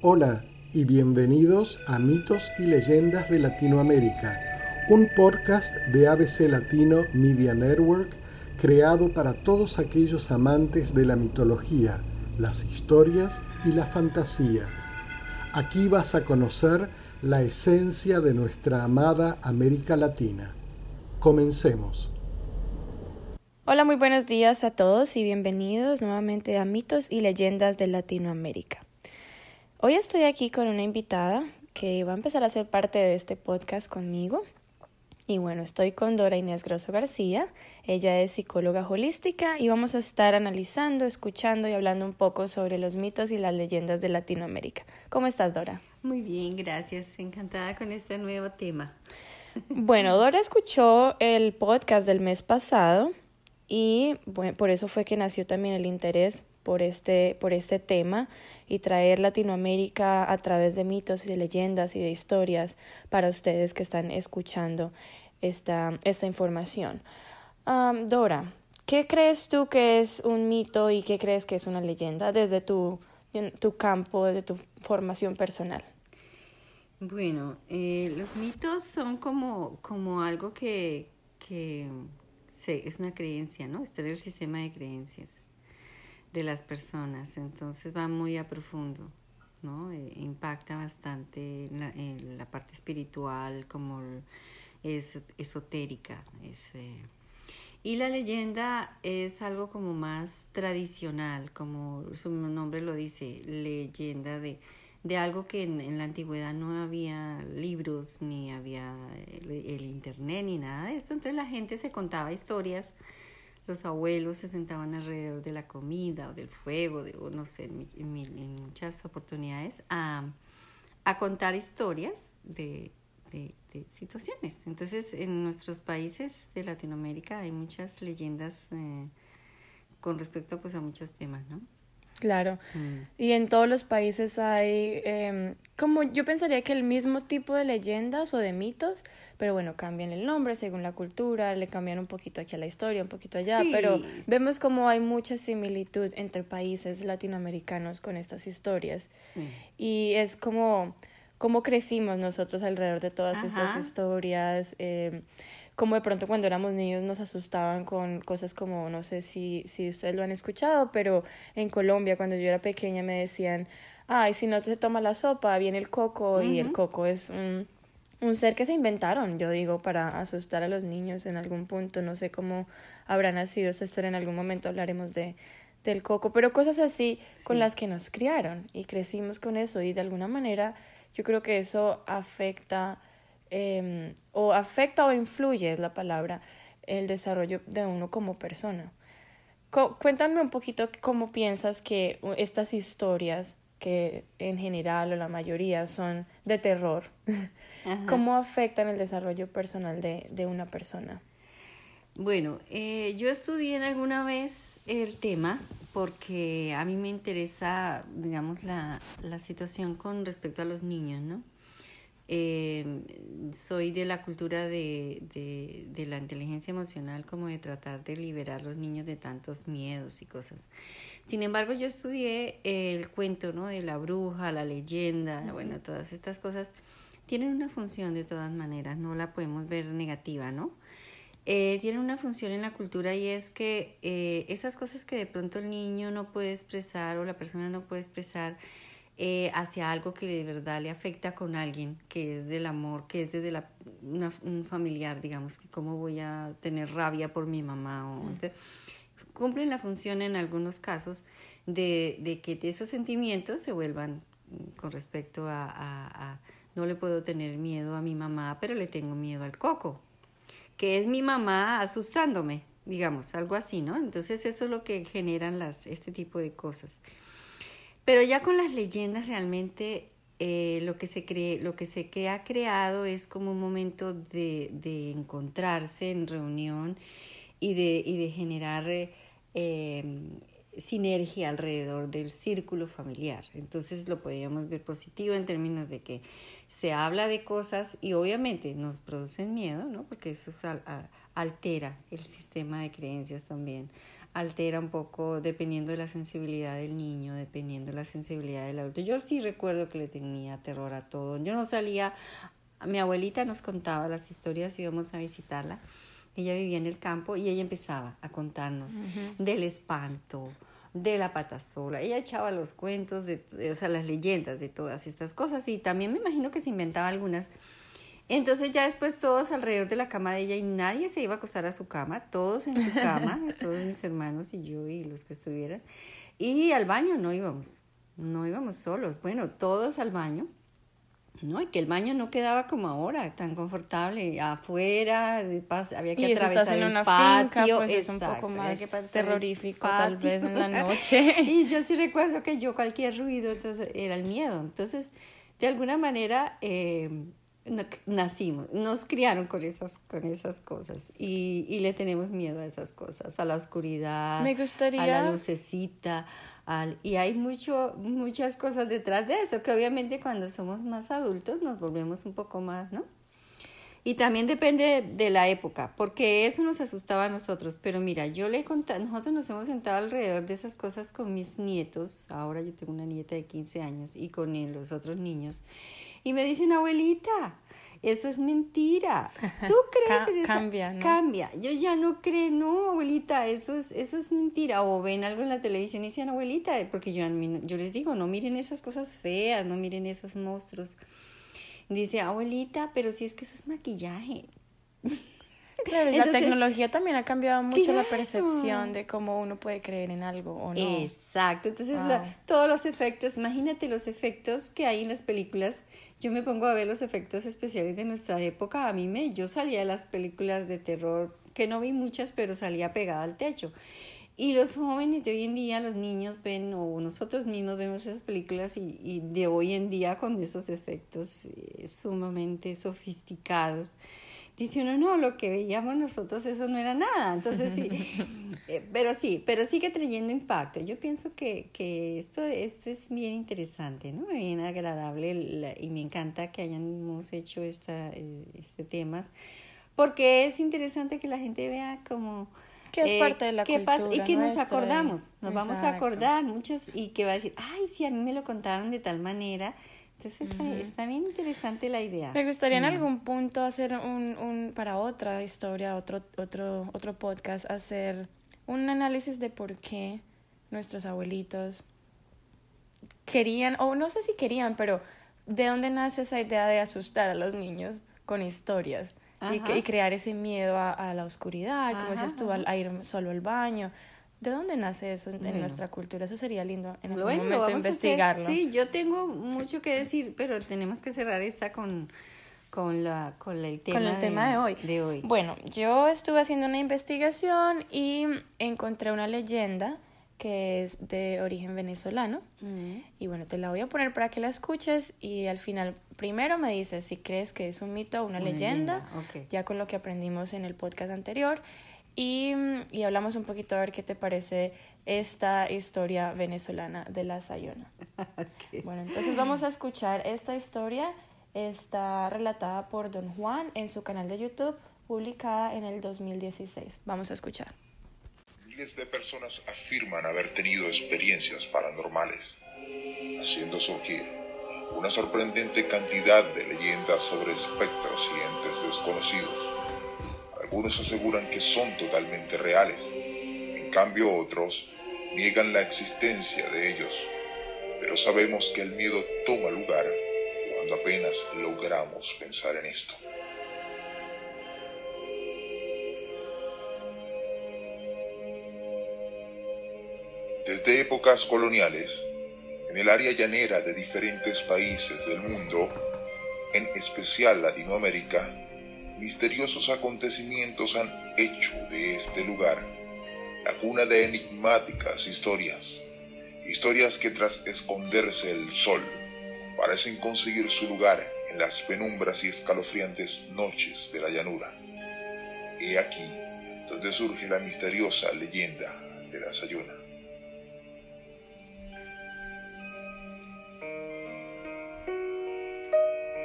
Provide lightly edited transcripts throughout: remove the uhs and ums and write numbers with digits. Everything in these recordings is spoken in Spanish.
Hola y bienvenidos a Mitos y Leyendas de Latinoamérica, un podcast de ABC Latino Media Network creado para todos aquellos amantes de la mitología, las historias y la fantasía. Aquí vas a conocer la esencia de nuestra amada América Latina. Comencemos. Hola, muy buenos días a todos y bienvenidos nuevamente a Mitos y Leyendas de Latinoamérica. Hoy estoy aquí con una invitada que va a empezar a ser parte de este podcast conmigo. Y bueno, estoy con Dora Inés Grosso García. Ella es psicóloga holística y vamos a estar analizando, escuchando y hablando un poco sobre los mitos y las leyendas de Latinoamérica. ¿Cómo estás, Dora? Muy bien, gracias. Encantada con este nuevo tema. Bueno, Dora escuchó el podcast del mes pasado y bueno, por eso fue que nació también el interés por este tema y traer Latinoamérica a través de mitos y de leyendas y de historias para ustedes que están escuchando esta información. Dora, ¿qué crees tú que es un mito y qué crees que es una leyenda desde tu campo, de tu formación personal? Bueno, los mitos son como algo que es una creencia, ¿no? Está en el sistema de creencias de las personas, entonces va muy a profundo, ¿no? Impacta bastante en la parte espiritual, como es esotérica. Y la leyenda es algo como más tradicional, como su nombre lo dice, leyenda de algo que en la antigüedad no había libros, ni había el internet, ni nada de esto. Entonces la gente se contaba historias, los abuelos se sentaban alrededor de la comida o del fuego, o no sé, en muchas oportunidades, a contar historias de situaciones. Entonces, en nuestros países de Latinoamérica hay muchas leyendas con respecto pues, a muchos temas, ¿no? Claro, y en todos los países hay, como yo pensaría que el mismo tipo de leyendas o de mitos, pero bueno, cambian el nombre según la cultura, le cambian un poquito aquí a la historia, un poquito allá, Sí. Pero vemos como hay mucha similitud entre países latinoamericanos con estas historias. Sí. Y es como crecimos nosotros alrededor de todas esas historias, como de pronto cuando éramos niños nos asustaban con cosas como, no sé si ustedes lo han escuchado, pero en Colombia cuando yo era pequeña me decían, ay, si no te toma la sopa, viene el coco, y el coco es un ser que se inventaron, yo digo, para asustar a los niños en algún punto. No sé cómo habrá nacido esa historia, en algún momento hablaremos del coco, pero cosas así con las que nos criaron y crecimos con eso, y de alguna manera yo creo que eso afecta o influye, es la palabra, el desarrollo de uno como persona. Cuéntame un poquito cómo piensas que estas historias, que en general o la mayoría son de terror, ¿cómo afectan el desarrollo personal de una persona? Bueno, yo estudié en alguna vez el tema porque a mí me interesa, digamos, la situación con respecto a los niños, ¿no? Soy de la cultura de la inteligencia emocional, como de tratar de liberar a los niños de tantos miedos y cosas. Sin embargo, yo estudié el cuento, ¿no? De la bruja, la leyenda, bueno, todas estas cosas tienen una función de todas maneras, no la podemos ver negativa, ¿no? Tienen una función en la cultura, y es que esas cosas que de pronto el niño no puede expresar o la persona no puede expresar, hacia algo que de verdad le afecta con alguien, que es del amor, que es desde un familiar, digamos, que cómo voy a tener rabia por mi mamá. Entonces, cumplen la función en algunos casos de que esos sentimientos se vuelvan con respecto a no le puedo tener miedo a mi mamá, pero le tengo miedo al coco, que es mi mamá asustándome, digamos, algo así, ¿no? Entonces eso es lo que generan este tipo de cosas. Pero ya con las leyendas realmente lo que se ha creado es como un momento de encontrarse en reunión y de generar sinergia alrededor del círculo familiar. Entonces lo podríamos ver positivo en términos de que se habla de cosas y obviamente nos producen miedo, ¿no? Porque eso altera el sistema de creencias también altera un poco dependiendo de la sensibilidad del niño, dependiendo de la sensibilidad del adulto. Yo sí recuerdo que le tenía terror a todo. Yo no salía, mi abuelita nos contaba las historias, íbamos a visitarla. Ella vivía en el campo y ella empezaba a contarnos del espanto, de la pata sola. Ella echaba los cuentos, o sea, las leyendas de todas estas cosas, y también me imagino que se inventaba algunas. Entonces ya después todos alrededor de la cama de ella, y nadie se iba a acostar a su cama, todos en su cama, todos mis hermanos y yo y los que estuvieran. Y al baño no íbamos solos, bueno, todos al baño. No, y que el baño no quedaba como ahora, tan confortable, afuera, había que atravesar en el una patio. Finca, pues es un poco más terrorífico tal vez en la noche. Y yo sí recuerdo que yo cualquier ruido, entonces era el miedo. Entonces, de alguna manera, nos criaron con esas cosas y le tenemos miedo a esas cosas, a la oscuridad, Me gustaría... a la lucecita. Y hay muchas cosas detrás de eso, que obviamente cuando somos más adultos nos volvemos un poco más, ¿no? Y también depende de la época, porque eso nos asustaba a nosotros. Pero mira, yo le he contado, nosotros nos hemos sentado alrededor de esas cosas con mis nietos. Ahora yo tengo una nieta de 15 años y con los otros niños. Y me dicen, abuelita, eso es mentira. ¿Tú crees en eso? Cambia, ¿no? Cambia. Yo ya no creo, no, abuelita, eso es mentira. O ven algo en la televisión y dicen, abuelita, porque yo les digo, no miren esas cosas feas, no miren esos monstruos. Dice, abuelita, pero si es que eso es maquillaje. Claro, y Entonces, la tecnología también ha cambiado mucho claro, la percepción de cómo uno puede creer en algo o no. Exacto, entonces Wow. todos los efectos, imagínate los efectos que hay en las películas. Yo me pongo a ver los efectos especiales de nuestra época. Yo salía de las películas de terror, que no vi muchas, pero salía pegada al techo. Y los jóvenes de hoy en día, los niños ven, o nosotros mismos vemos esas películas y de hoy en día con esos efectos sumamente sofisticados. Dice uno, no, lo que veíamos nosotros, eso no era nada. Entonces sí, pero sigue trayendo impacto. Yo pienso que esto es bien interesante, ¿no? Bien agradable, y me encanta que hayamos hecho este tema, porque es interesante que la gente vea como... Que es parte de la qué cultura pasa, y que nos nuestra, acordamos, nos vamos a Exacto. acordar muchos, y que va a decir, ay, sí, a mí me lo contaron de tal manera. Entonces está bien interesante la idea. Me gustaría en algún punto hacer para otra historia, otro podcast, hacer un análisis de por qué nuestros abuelitos querían, o no sé si querían, pero de dónde nace esa idea de asustar a los niños con historias y crear ese miedo a la oscuridad, como dices tú, a ir solo al baño. ¿De dónde nace eso en nuestra cultura? Eso sería lindo en algún momento investigarlo. Sí, yo tengo mucho que decir, pero tenemos que cerrar esta con el tema de hoy. Bueno, yo estuve haciendo una investigación y encontré una leyenda que es de origen venezolano. Y bueno, te la voy a poner para que la escuches y al final primero me dices si crees que es un mito o una leyenda. Okay. Ya con lo que aprendimos en el podcast anterior. Y hablamos un poquito a ver qué te parece esta historia venezolana de la Sayona. Okay. Bueno, entonces vamos a escuchar esta historia. Está relatada por Don Juan en su canal de YouTube, publicada en el 2016. Vamos a escuchar. Miles de personas afirman haber tenido experiencias paranormales, haciendo surgir una sorprendente cantidad de leyendas sobre espectros y entes desconocidos. Algunos aseguran que son totalmente reales, en cambio otros niegan la existencia de ellos, pero sabemos que el miedo toma lugar cuando apenas logramos pensar en esto. Desde épocas coloniales, en el área llanera de diferentes países del mundo, en especial Latinoamérica, misteriosos acontecimientos han hecho de este lugar la cuna de enigmáticas historias que tras esconderse el sol parecen conseguir su lugar en las penumbras y escalofriantes noches de la llanura. He aquí donde surge la misteriosa leyenda de la Sayona.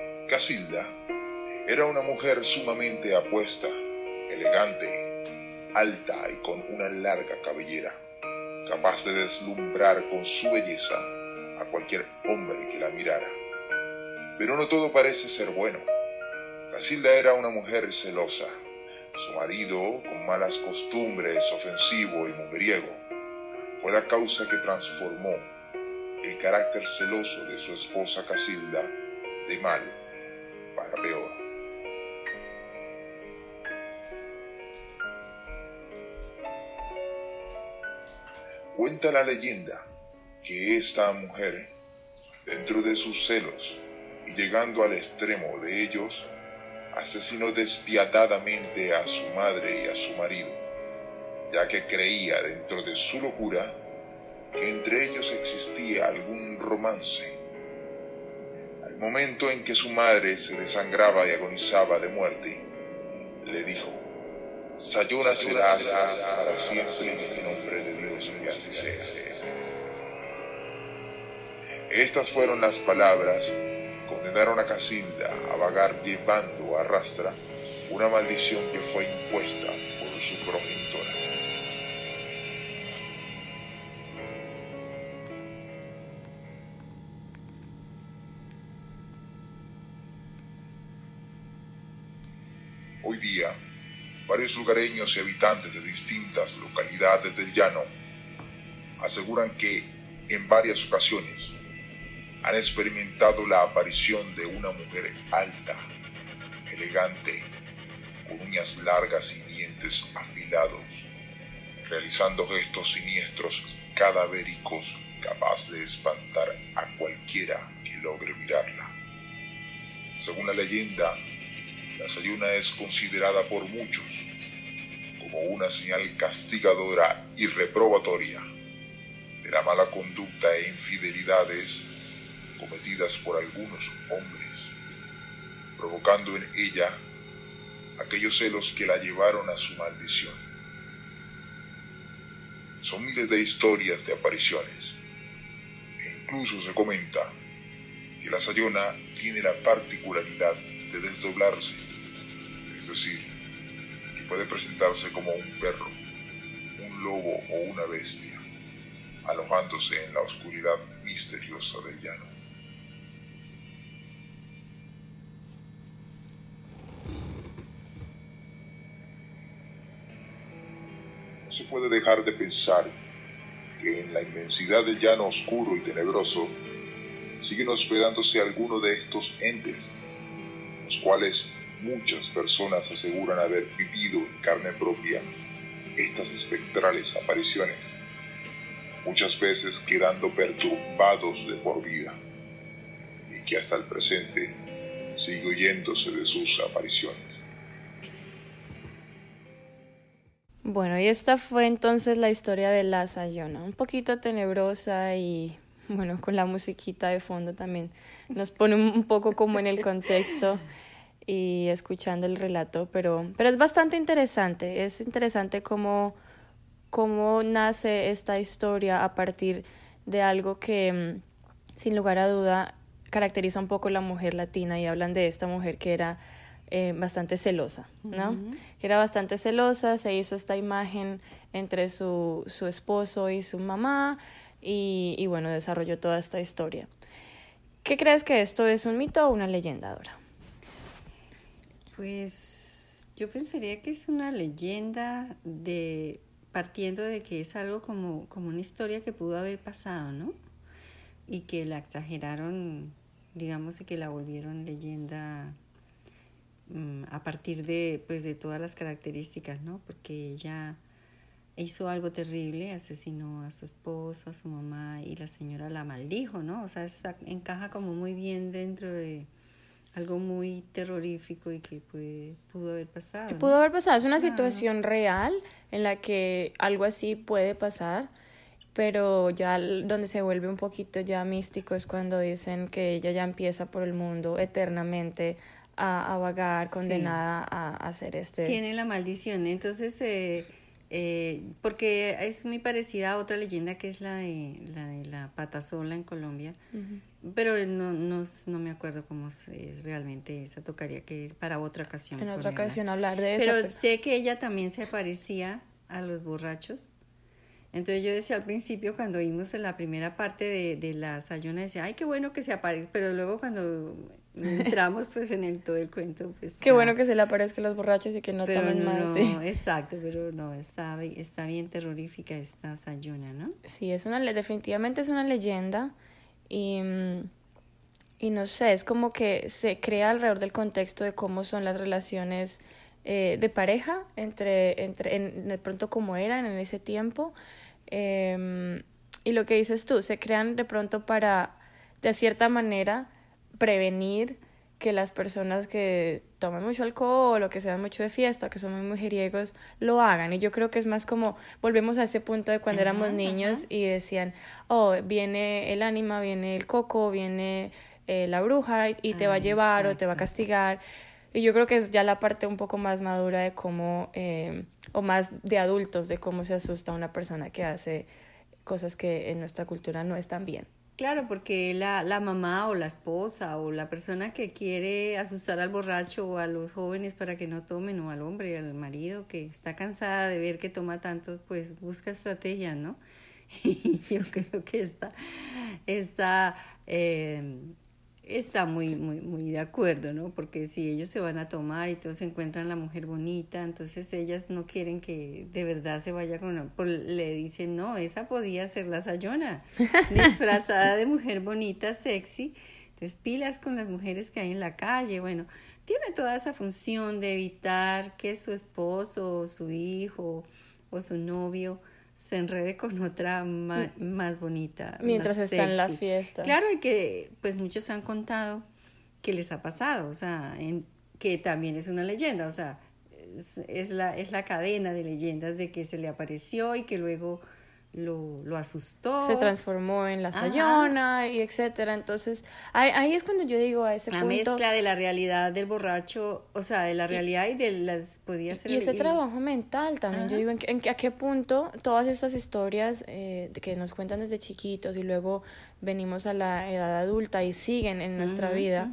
Casilda era una mujer sumamente apuesta, elegante, alta y con una larga cabellera, capaz de deslumbrar con su belleza a cualquier hombre que la mirara. Pero no todo parece ser bueno. Casilda era una mujer celosa. Su marido, con malas costumbres, ofensivo y mujeriego, fue la causa que transformó el carácter celoso de su esposa Casilda de mal para peor. Cuenta la leyenda que esta mujer, dentro de sus celos y llegando al extremo de ellos, asesinó despiadadamente a su madre y a su marido, ya que creía dentro de su locura que entre ellos existía algún romance. Al momento en que su madre se desangraba y agonizaba de muerte, le dijo: Sayona serás para siempre en el nombre de Dios, que así sea. Estas fueron las palabras que condenaron a Casilda a vagar llevando a rastra una maldición que fue impuesta por su progenitora. Hoy día, varios lugareños y habitantes de distintas localidades del llano aseguran que en varias ocasiones han experimentado la aparición de una mujer alta, elegante, con uñas largas y dientes afilados, realizando gestos siniestros cadavéricos capaz de espantar a cualquiera que logre mirarla. Según la leyenda, la Sayona es considerada por muchos como una señal castigadora y reprobatoria de la mala conducta e infidelidades cometidas por algunos hombres, provocando en ella aquellos celos que la llevaron a su maldición. Son miles de historias de apariciones, e incluso se comenta que la Sayona tiene la particularidad de desdoblarse, es decir, que puede presentarse como un perro, un lobo o una bestia, alojándose en la oscuridad misteriosa del llano. No se puede dejar de pensar que en la inmensidad del llano oscuro y tenebroso siguen hospedándose algunos de estos entes, los cuales muchas personas aseguran haber vivido en carne propia estas espectrales apariciones, muchas veces quedando perturbados de por vida, y que hasta el presente sigue oyéndose de sus apariciones. Bueno, y esta fue entonces la historia de la Sayona, un poquito tenebrosa y, bueno, con la musiquita de fondo también nos pone un poco como en el contexto y escuchando el relato, pero es bastante interesante. Es interesante cómo nace esta historia a partir de algo que, sin lugar a duda, caracteriza un poco la mujer latina, y hablan de esta mujer que era bastante celosa, ¿no? Uh-huh. Que era bastante celosa, se hizo esta imagen entre su esposo y su mamá, y bueno, desarrolló toda esta historia. ¿Qué crees que esto es un mito o una leyenda, Dora? Pues yo pensaría que es una leyenda partiendo de que es algo como una historia que pudo haber pasado, ¿no? Y que la exageraron, digamos, y que la volvieron leyenda a partir de todas las características, ¿no? Porque ella hizo algo terrible, asesinó a su esposo, a su mamá, y la señora la maldijo, ¿no? O sea, encaja como muy bien dentro de algo muy terrorífico y que pudo haber pasado, ¿no? Pudo haber pasado, es una situación real en la que algo así puede pasar, pero ya donde se vuelve un poquito ya místico es cuando dicen que ella ya empieza por el mundo eternamente a vagar, condenada a hacer Tiene la maldición, entonces porque es muy parecida a otra leyenda que es la de la patasola en Colombia, pero no me acuerdo cómo es realmente esa, tocaría que para otra ocasión. En otra ocasión hablar de eso. Pero sé que ella también se parecía a los borrachos. Entonces yo decía al principio, cuando vimos en la primera parte de la Sayona, decía, ay, qué bueno que se aparezca, pero luego cuando entramos pues en todo el cuento, pues... Qué bueno que se le aparezcan los borrachos y que no tomen más. No, sí. Exacto, pero no, está bien terrorífica esta Sayona, ¿no? Sí, definitivamente es una leyenda y no sé, es como que se crea alrededor del contexto de cómo son las relaciones de pareja de pronto como eran en ese tiempo. Y lo que dices tú, se crean de pronto para, de cierta manera, prevenir que las personas que toman mucho alcohol o que se dan mucho de fiesta o que son muy mujeriegos lo hagan. Y yo creo que es más como, volvemos a ese punto de cuando éramos niños y decían, oh, viene el ánima, viene el coco, viene la bruja y te va a llevar o te va a castigar. Y yo creo que es ya la parte un poco más madura de cómo, o más de adultos, de cómo se asusta una persona que hace cosas que en nuestra cultura no están bien. Claro, porque la mamá o la esposa o la persona que quiere asustar al borracho o a los jóvenes para que no tomen, o al hombre, al marido que está cansada de ver que toma tanto, pues busca estrategias, ¿no? Y yo creo que está muy de acuerdo, ¿no? Porque si ellos se van a tomar y todos encuentran la mujer bonita, entonces ellas no quieren que de verdad se vaya con una... le dicen, no, esa podía ser la Sayona, disfrazada de mujer bonita, sexy. Entonces pilas con las mujeres que hay en la calle. Bueno, tiene toda esa función de evitar que su esposo o su hijo o su novio se enrede con otra más bonita. Mientras más está en la sexy. fiesta. Claro, y que pues muchos han contado que les ha pasado, o sea, que también es una leyenda, o sea, es la cadena de leyendas de que se le apareció y que luego lo asustó. Se transformó en la Sayona y etcétera. Entonces, ahí es cuando yo digo a ese punto... La mezcla de la realidad del borracho, o sea, de la realidad y de las... podía ser... Y ese trabajo mental también. Yo digo, a qué punto todas estas historias que nos cuentan desde chiquitos y luego venimos a la edad adulta y siguen en nuestra vida,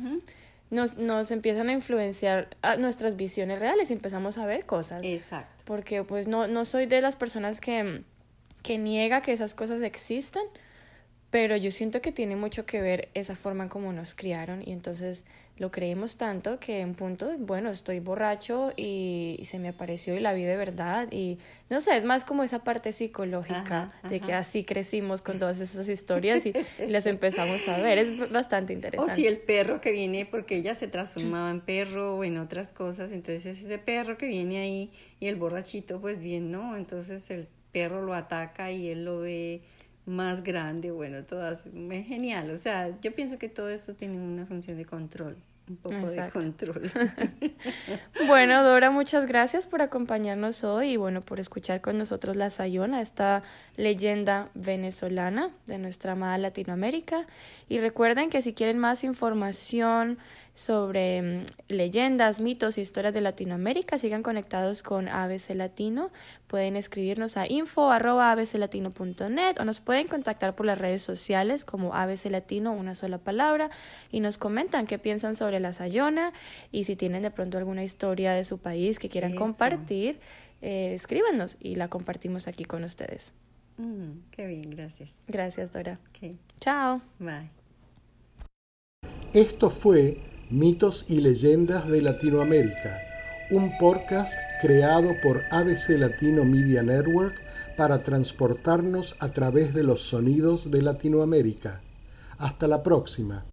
nos empiezan a influenciar a nuestras visiones reales y empezamos a ver cosas. Exacto. Porque pues no soy de las personas que niega que esas cosas existan, pero yo siento que tiene mucho que ver esa forma en cómo nos criaron y entonces lo creemos tanto que en punto, bueno, estoy borracho y se me apareció y la vi de verdad y no sé, es más como esa parte psicológica de que así crecimos con todas esas historias y las empezamos a ver, es bastante interesante. O si el perro que viene, porque ella se transformaba en perro o en otras cosas, entonces ese perro que viene ahí y el borrachito pues bien, ¿no? Entonces el perro lo ataca y él lo ve más grande, bueno, todas, es genial, o sea, yo pienso que todo eso tiene una función de control, un poco Exacto. de control. Bueno, Dora, muchas gracias por acompañarnos hoy y bueno, por escuchar con nosotros la Sayona, esta leyenda venezolana de nuestra amada Latinoamérica. Y recuerden que si quieren más información sobre leyendas, mitos, historias de Latinoamérica, sigan conectados con ABC Latino. Pueden escribirnos a info@abclatino.net o nos pueden contactar por las redes sociales como ABC Latino, una sola palabra, y nos comentan qué piensan sobre la Sayona y si tienen de pronto alguna historia de su país que quieran compartir, escríbanos y la compartimos aquí con ustedes. Qué bien, gracias. Gracias, Dora. Okay. Chao. Bye. Esto fue Mitos y Leyendas de Latinoamérica, un podcast creado por ABC Latino Media Network para transportarnos a través de los sonidos de Latinoamérica. Hasta la próxima.